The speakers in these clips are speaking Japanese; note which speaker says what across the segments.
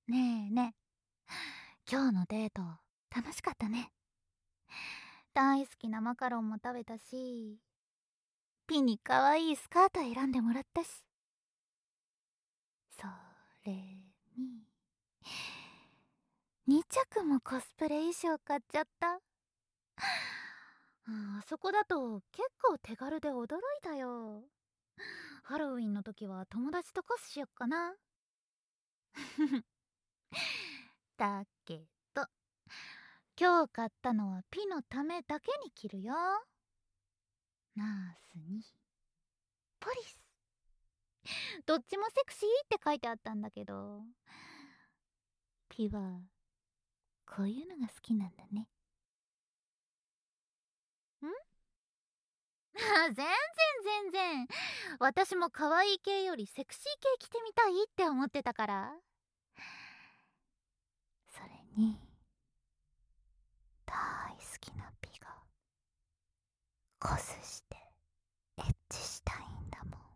Speaker 1: ねえねえ、今日のデート楽しかったね。大好きなマカロンも食べたし、ピに可愛いスカート選んでもらったし、それに2着もコスプレ衣装買っちゃった。あそこだと結構手軽で驚いたよ。ハロウィンの時は友達とコスしよっかな。だけど今日買ったのはピのためだけに着るよ。ナースにポリス、どっちもセクシーって書いてあったんだけど、ピはこういうのが好きなんだね。ん全然全然、私も可愛い系よりセクシー系着てみたいって思ってたから。それに大好きなピがコスしてエッチしたいんだもん。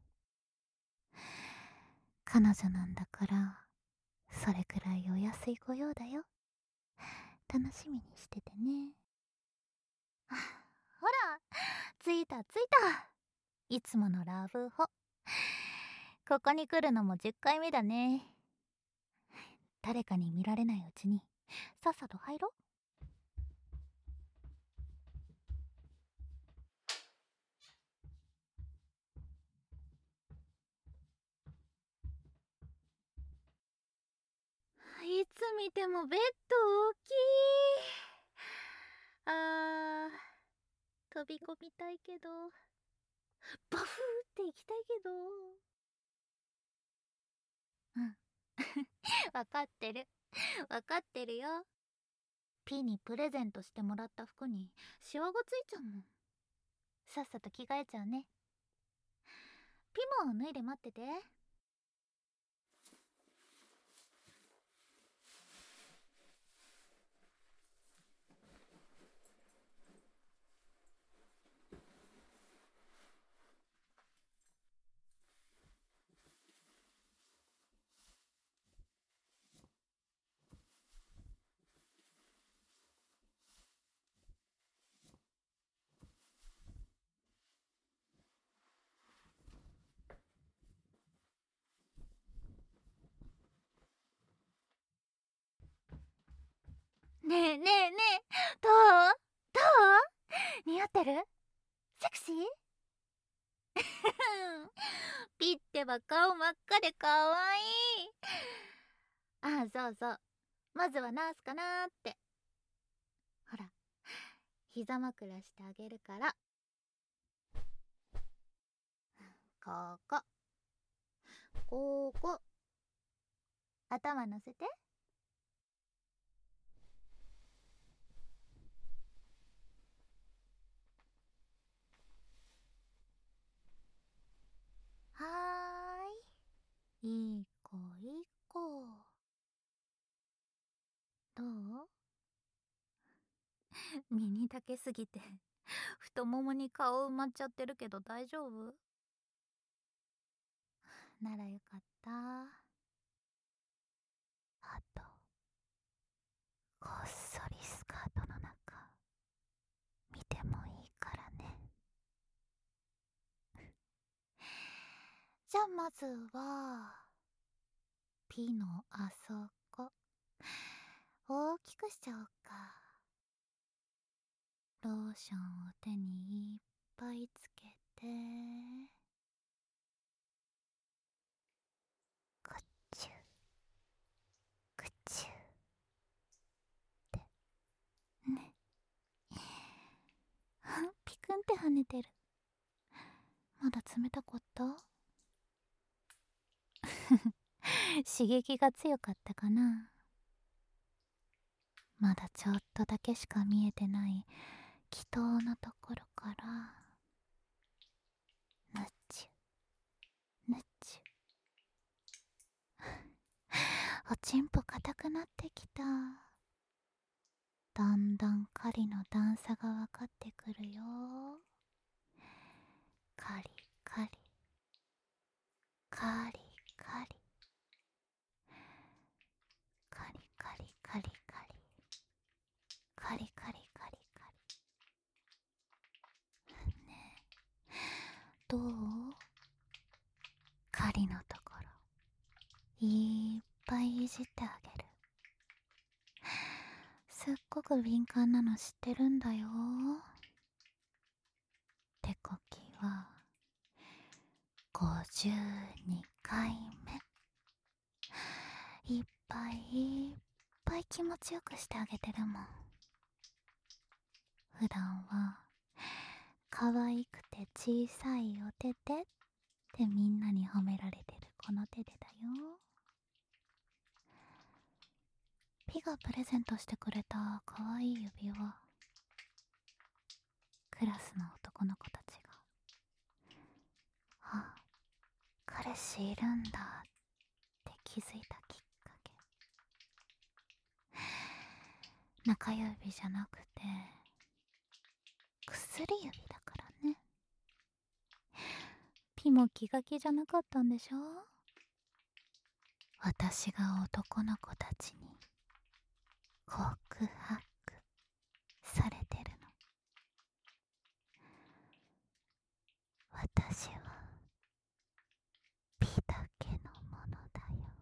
Speaker 1: 彼女なんだからそれくらいお安いご用だよ。楽しみにしててね。ほら、着いた着いた。いつものラブホ。ここに来るのも10回目だね。誰かに見られないうちにさっさと入ろう。いつ見てもベッド大きい。飛び込みたいけど、バフーって行きたいけど。うん。わかってる。わかってるよ。ピにプレゼントしてもらった服にシワがついちゃうもん。さっさと着替えちゃうね。ピも脱いで待ってて。ねえねえねえ、どうどう似合ってる？セクシー？ピってば顔真っ赤でかわいい。そうそう、まずはナースかなーって。ほら、膝枕してあげるから。ここここ、頭乗せて。はーい、いい子いい子。どう？ミニだけすぎて太ももに顔埋まっちゃってるけど大丈夫？ならよかった。あとこっそりスカートの中見てもいいからね。じゃあまずはピのあそこ大きくしちゃおうか。ローションを手にいっぱいつけて、くっちゅくっちゅってね。ピクンって跳ねてる。まだ冷たかった？刺激が強かったかな。まだちょっとだけしか見えてない祈祷のところからぬっちゅぬっちゅ。おちんぽ硬くなってきた。だんだん狩りの段差が分かってくるよ。カリカリカリカリいっぱいいじってあげる。すっごく敏感なの知ってるんだよ。手こきは52回目。いっぱいいっぱい気持ちよくしてあげてるもん。普段は可愛くて小さいお手手ってみんなに褒められてるこの手でだよ。ピがプレゼントしてくれた可愛い指輪、クラスの男の子たちがあ、彼氏いるんだって気づいたきっかけ。中指じゃなくて薬指だからね。ピも気が気じゃなかったんでしょ。私が男の子たちに告白されてるの。私はピだけのものだよ。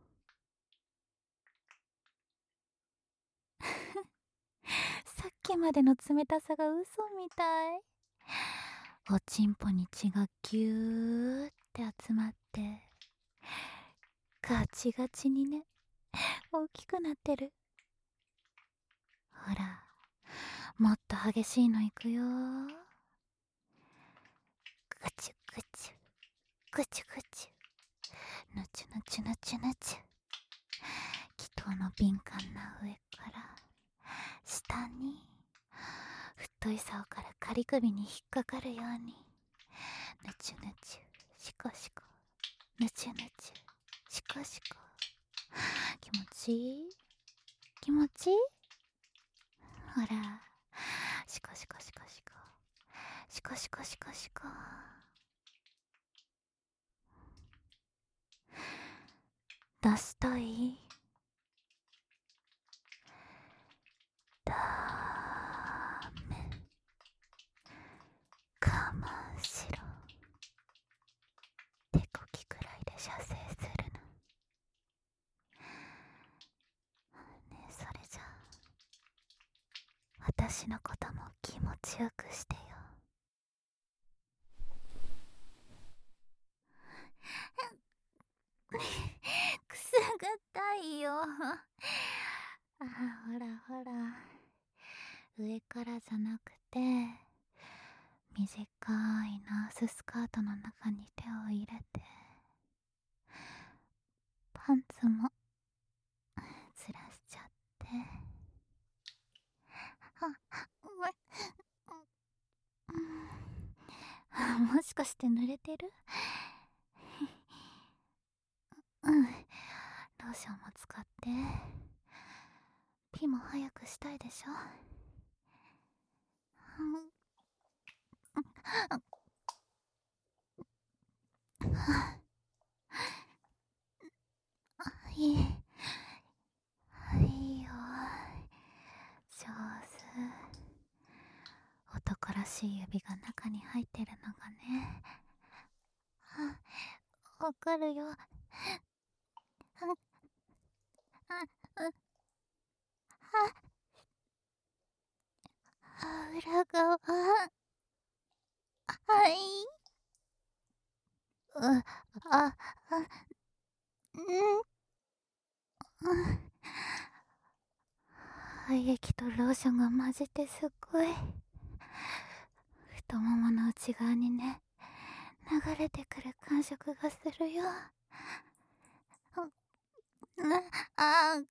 Speaker 1: さっきまでの冷たさが嘘みたい。おちんぽに血がギューって集まってガチガチにね、大きくなってる。ほら、もっと激しいのいくよ。ぐちゅぐちゅぐちゅぐちゅ、ぬちゅぬちゅぬちゅぬちゅ。祈祷の敏感な上から下に、太い竿から仮首に引っかかるように、ぬちゅぬちゅしこしこ、ぬちゅぬちゅしこしこ。気持ちいい？気持ちいい？ほら、しこしこしこしこ、しこしこしこしこ。出したい？ダメ。我慢しろ。手こきくらいで射精するの。ねえ、それじゃ私のことも気持ちよくしてよ。くすぐったいよ。あ、ほらほら、上からじゃなくて短いナーススカートの中に手を入れて、パンツもずらしちゃって。もしかして濡れてる？うん、ローションも使って。ピも早くしたいでしょ。いい、いいよ、上手。男らしい指が中に入ってるのがね。わかるよ。裏側、はい。あ、うん。廃液とローションが混じってすっごい。太ももの内側にね、流れてくる感触がするよ。あ、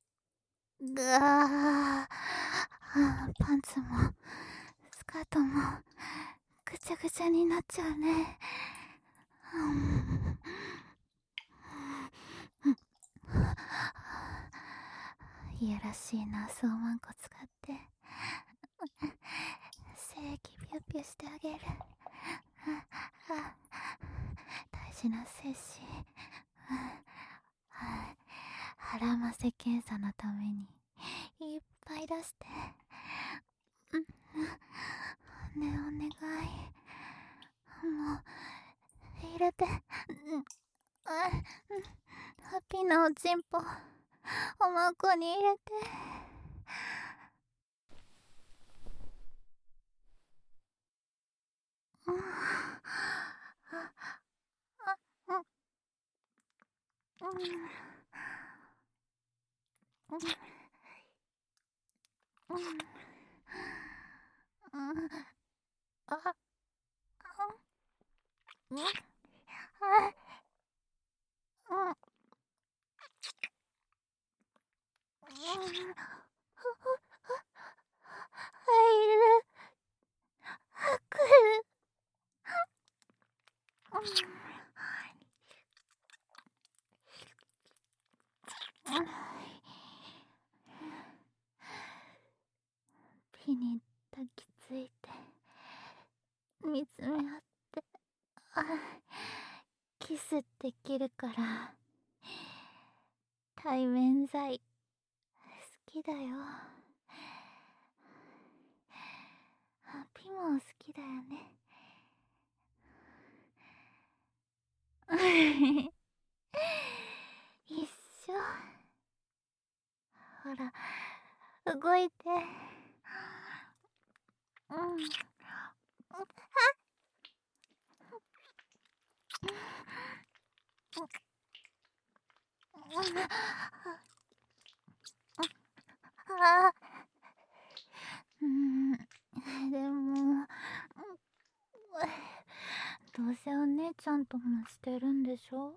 Speaker 1: がパンツもスカートもぐちゃぐちゃになっちゃうね。いやらしいナースをマンコ使って精液ピュッピュしてあげる。大事な精子腹ませ検査のためにいっぱい出して。ねえ、お願い、もう入れて。 ピのおちんぽおまんこに入れて。ピに抱きついて見つめ合って、キスできるから対面罪好きだよ。ピも好きだよね。一緒。ほら動いて。でもどうせお姉ちゃんともしてるんでしょ。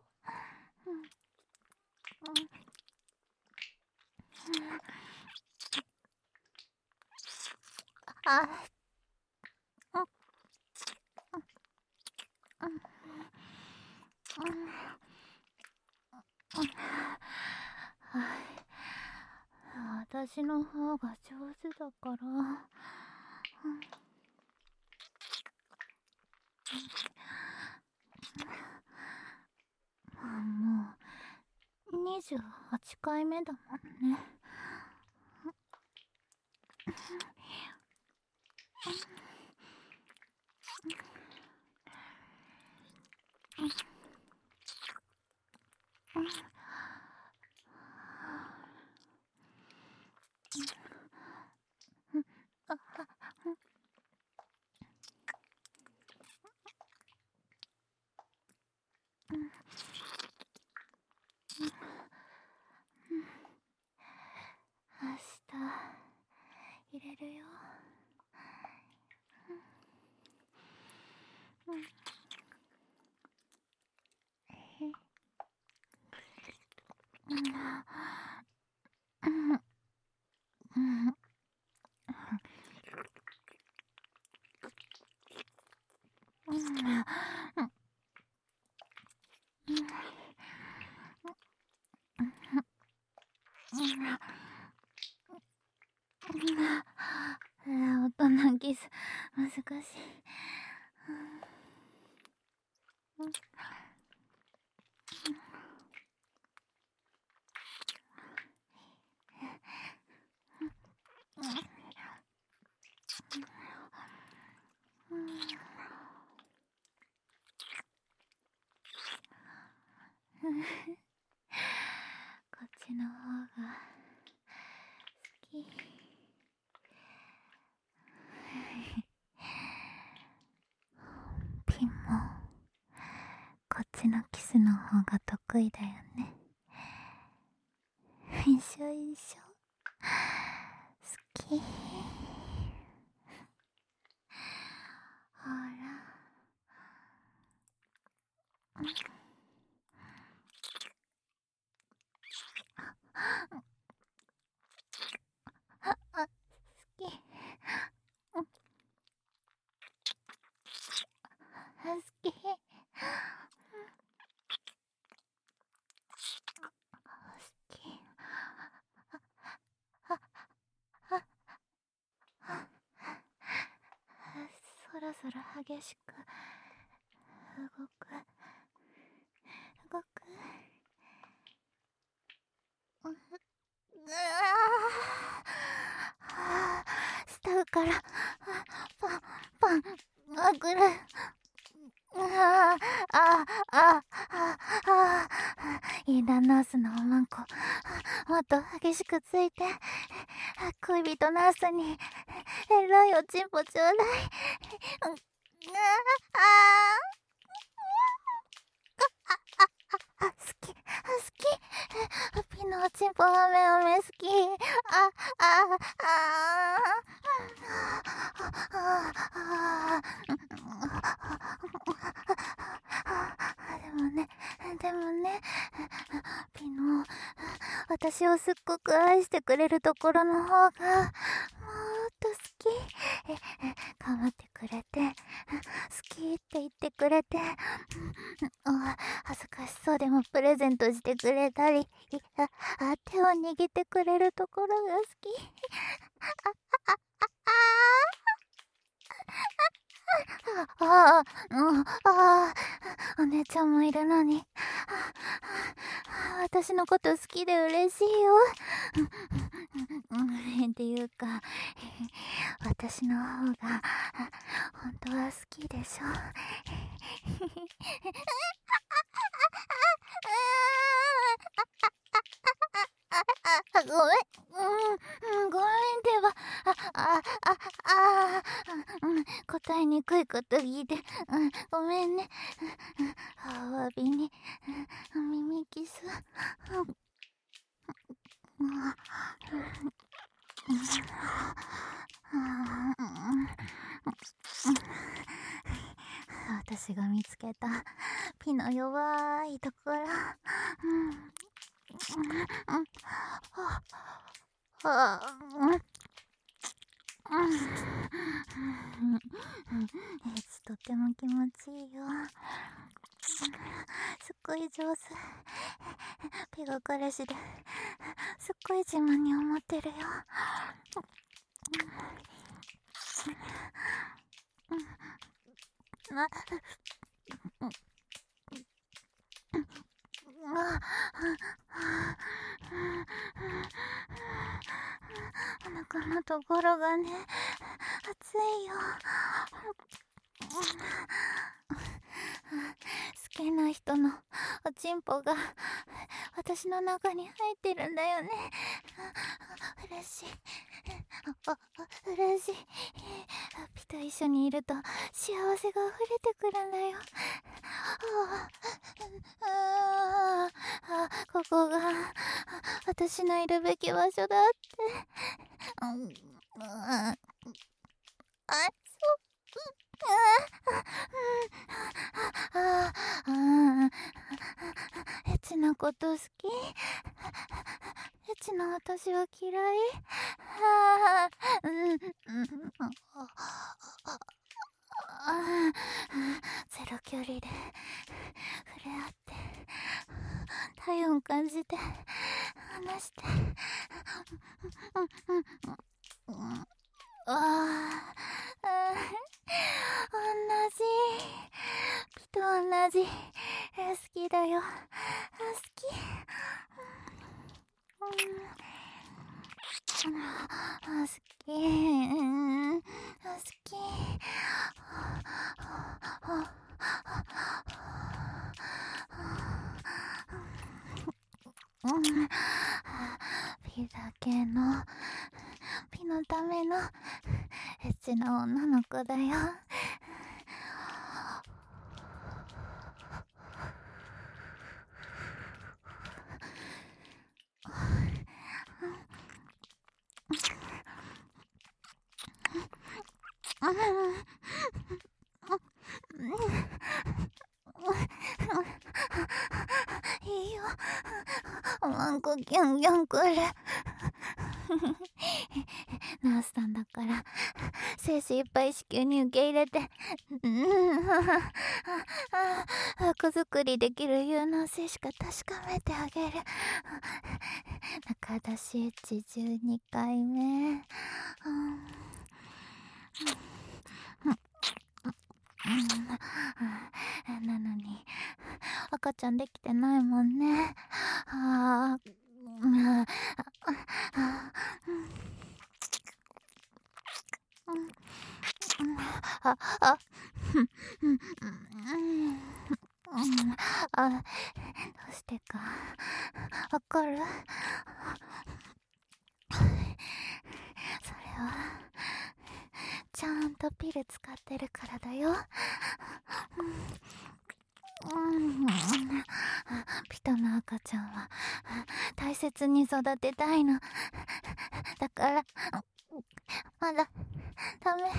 Speaker 1: 私の方が上手だから。もう28回目だもんね。明日入れるよ。大人キス難しい。こっちの方が好き。ピンもこっちのキスの方が得意だよね。一緒一緒。好き。ほら。好き。好き。そろそろ激しく動く。下からパンあぐる。 いいだナースのおまんこもっと激しくついて、恋人ナースにエロいおちんぽちょうだい。好き好き、ピのおちんぽおめおめ好き。ああでもね、ピノ、私をすっごく愛してくれるところの方がもっと好き。頑張ってくれて、好きって言ってくれて、恥ずかしそうでもプレゼントしてくれたり、手を握ってくれるところが好き。お姉ちゃんもいるのに、私のこと好きで嬉しいよ。っていうか、私の方が本当は好きでしょ。ごめん、ごめんでは、答えにくいこと聞いて、ごめんね。お詫びに、耳キス。私が見つけたピの弱いところ。とっても気持ちいいよ。すっごい上手。ピが彼氏ですっごい自慢に思ってるよ。お腹のところがね、熱いよ。好きな人のおちんぽが私の中に入ってるんだよね。嬉しい。嬉しい。ピと一緒にいると幸せが溢れてくるんだよ。ここが私のいるべき場所だって。エッチなこと好き？エッチな私は嫌い？ゼロ距離で触れ合って体温感じて話して同じピと同じ好きだよ。好き。好き。好き。ピだけのピのためのエッチな女の子だよ。いいよ、ワンコギャンギャンくる。ナースさんだから精子いっぱい子宮に受け入れて子作りできる有能性しか確かめてあげる。中出しエッチ12回目。なのに赤ちゃんできてないもんね。どうしてかかる？それはちゃんとピル使ってるからだよ。ピトの赤ちゃんは大切に育てたいの。だからまだダメ。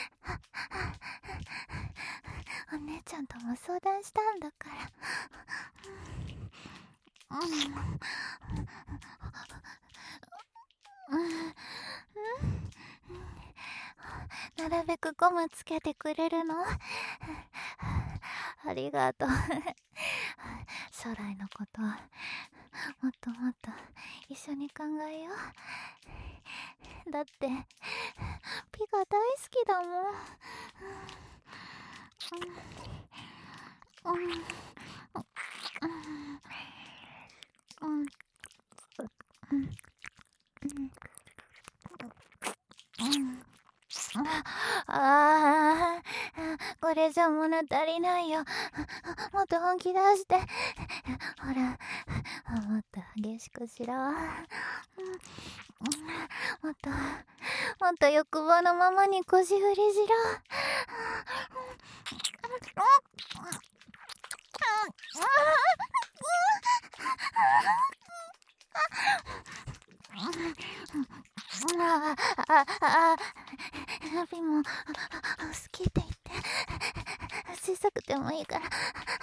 Speaker 1: お姉ちゃんとも相談したんだから。なるべくゴムつけてくれるの？ありがとう。将来のこともっともっと一緒に考えよう。だってピが大好きだもん。ああ、これじゃ物足りないよ。もっと本気出して。ほら、もっと激しくしろ。もっともっと欲望のままに腰振りしろ。ピも好きって言って。小さくてもいいから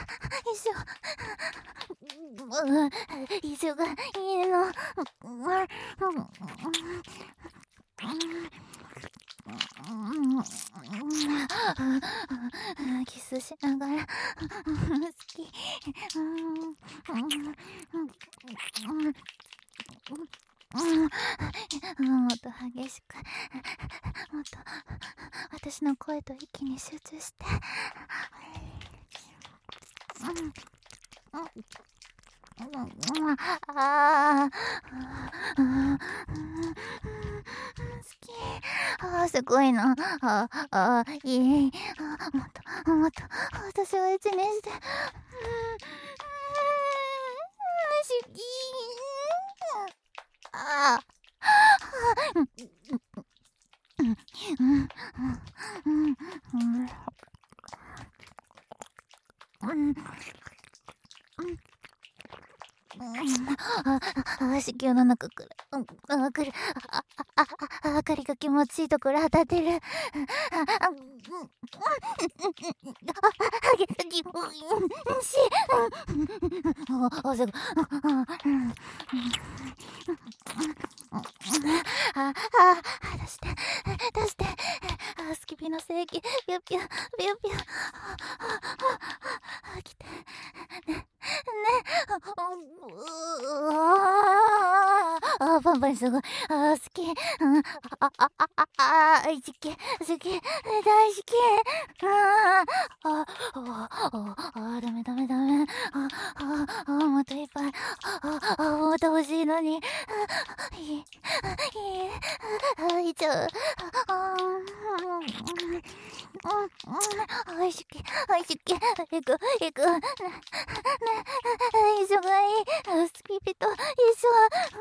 Speaker 1: 一緒がいいの。キスしながら好き。もっと激しく、もっと私の声と息に集中して。好き。すごいな。いい。もっともっと私を一にして。好き。子宮の中くる。くる。明かりが気持ちいいところ当たってる。気持ちいい。出して出して。スキピの正規ピュッピュピュッピュ。来てね。パンパンすごい。好き。好き。好き。大好き。ダメダメダメ。もっといっぱい。もっと欲しいのに。いちゃう。好き。好き。行く。行く。一緒がいい。スキピと一緒。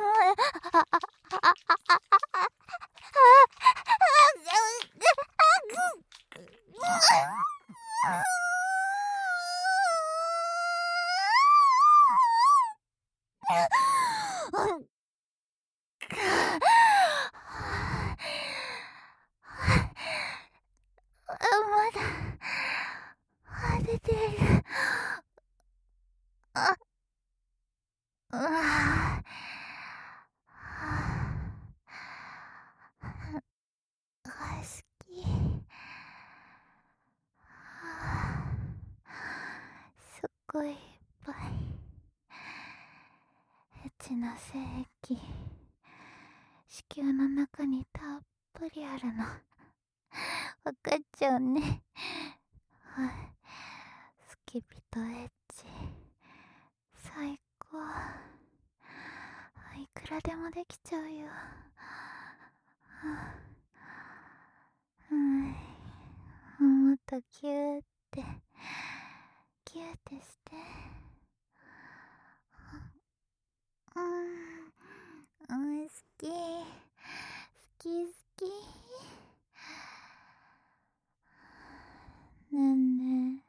Speaker 1: まだ出てる。好き。すっごいいっぱいエッチな精液子宮の中にたっぷりあるの。わかっちゃうね。スキピとエッチ最高。いくらでもできちゃうよ。もっとキューってキューってして。 好き好き好き。ねんね、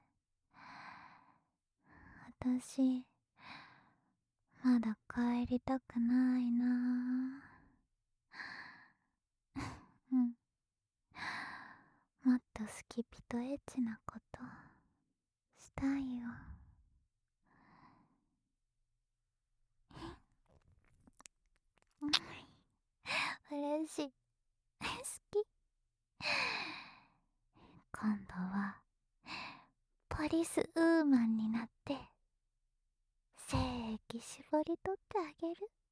Speaker 1: 私まだ帰りたくないな。うん、もっとスキピとエッチなことしたいよ。嬉しい。好き。今度はポリスウーマンになって精液絞り取ってあげる。